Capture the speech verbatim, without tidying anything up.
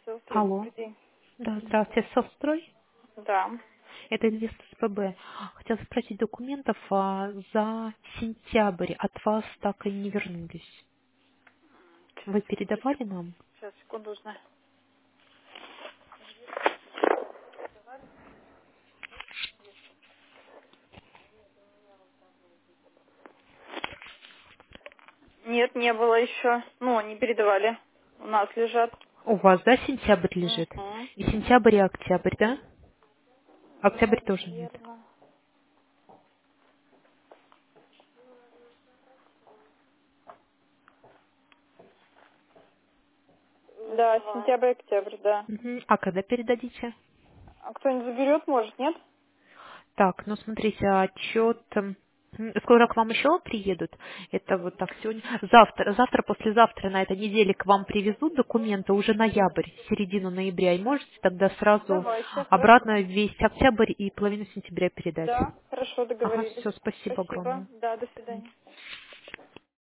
Селстрой, Алло. добрый день. Да, здравствуйте, Совстрой. Да. Это инвестор СПБ. Хотела спросить документов а, за сентябрь. От вас так и не вернулись. Сейчас, Вы секундочку. передавали нам? Сейчас, секунду узнаю. Нет, не было еще. Ну, не передавали. У нас лежат. У вас, да, сентябрь лежит? Угу. И сентябрь, и октябрь, да? Октябрь тоже нет. Наверное. Да, сентябрь, октябрь, да. Мгм. А когда передадите? А кто-нибудь заберет, может, нет? Так, ну смотрите, отчет. м, Скоро к вам еще приедут? Это вот так сегодня. Завтра, завтра, послезавтра на этой неделе к вам привезут документы уже ноябрь, середину ноября. И можете тогда сразу Давайте, хорошо. обратно весь октябрь и половину сентября передать. Да, хорошо, Ага, договорились. все, спасибо Спасибо. огромное. Да, до свидания.